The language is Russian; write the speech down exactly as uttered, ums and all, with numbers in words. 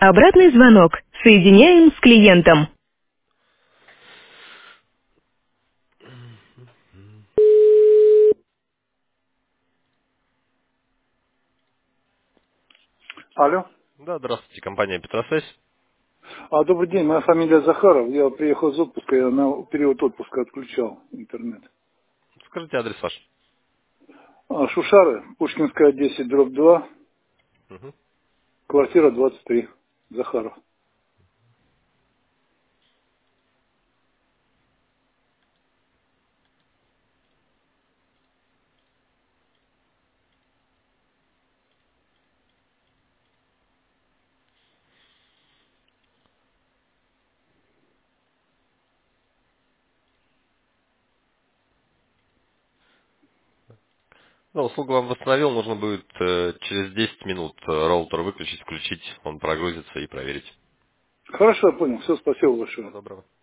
Обратный звонок. Соединяем с клиентом. Алло. Да, здравствуйте, компания Петросвязь. А, добрый день, моя фамилия Захаров. Я приехал из отпуска, я на период отпуска отключал интернет. Скажите адрес ваш. А, Шушары, Пушкинская, десять, дробь два, Мгм. квартира двадцать три. Захаров. Ну, услугу вам восстановил, нужно будет э, через десять минут э, роутер выключить, включить, он прогрузится и проверить. Хорошо, я понял. Все, спасибо Всего большое. доброго.